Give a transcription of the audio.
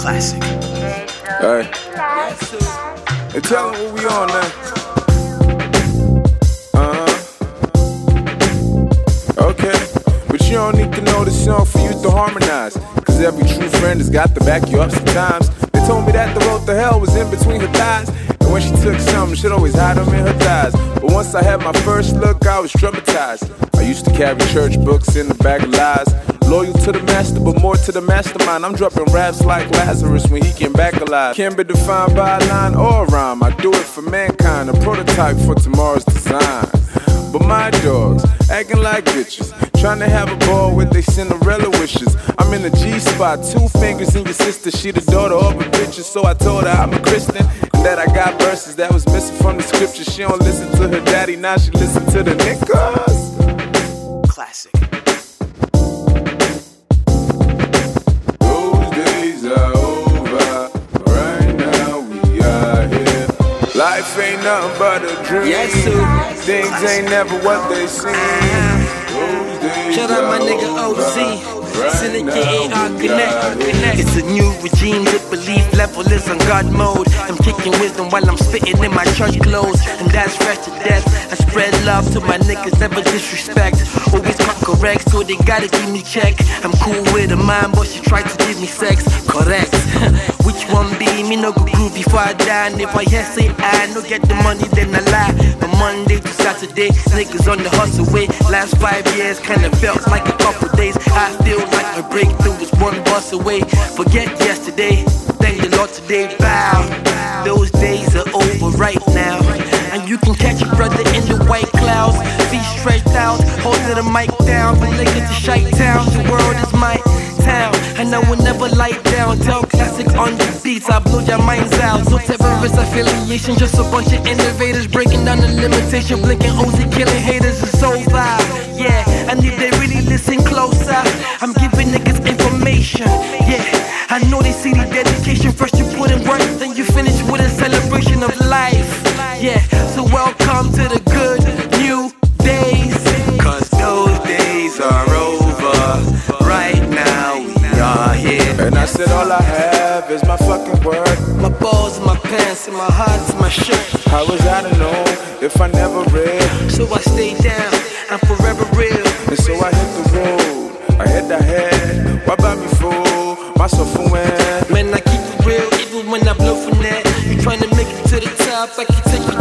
Classic. Hey. Hey, tell them what we on now. Okay. But you don't need to know the song for you to harmonize. Cause every true friend has got to back you up sometimes. They told me that the road to hell was in between her thighs. And when she took something, she'd always hide them in her thighs. But once I had my first look, I was traumatized. I used to carry church books in the bag of lies. Loyal to the master, but more to the mastermind. I'm dropping raps like Lazarus when he came back alive. Can't be defined by a line or a rhyme. I do it for mankind, a prototype for tomorrow's design. But my dogs, acting like bitches, trying to have a ball with they Cinderella wishes. I'm in the G-spot, 2 fingers in your sister. She the daughter of a bitch, so I told her I'm a Christian. And that I got verses that was missing from the scripture. She don't listen to her daddy, now she listen to the niggas. Classic. Those days are over, right now we are here. Life ain't nothing but a dream. Yes, sir. Things ain't never what they seem. Shout out my nigga OZ. Syndicate AR Connect. It's a new regime, the belief level is on God mode. I'm kicking wisdom while I'm spitting in my church clothes. And that's fresh to death. I spread love to my niggas, never disrespect. Always come correct, so they gotta give me check. I'm cool with a mind, but she tried to give me sex. Correct. Which one be? Me no go groove before I die. And if I hear say I no get the money, then I lie. From Monday to Saturday, niggas on the hustle way. Last 5 years kinda felt like a couple days. I feel like my breakthrough was one bus away. Forget yesterday, thank the Lord today. Bow. Those days are over right now. And you can catch a brother in the white clouds. Feet stretched out, holding the mic down. From Lincoln to Chi-Town, the world is my town. And I will never lie down. Tell Classic on the beats, I blow your minds out. No terrorist affiliation, just a bunch of innovators breaking down the limitation. Blinking OZ, killing haters, it's so vibe. Yeah, and if they really listen closer, I'm giving niggas information. Yeah, I know they see the dedication. First you put in work, then you finish with a celebration of life. Yeah, so welcome to the good new days. Cause those days are over, right now we are here. And I said all I have is my fucking word. My balls, my pants, and my heart, my shirt. How was I to know if I never read? So I stay down, I'm forever real. And so I hit the road, I hit the head. Why buy me fool? Myself for when? Man, I keep it real, even when I blow from that. You tryna make it to the top, I can take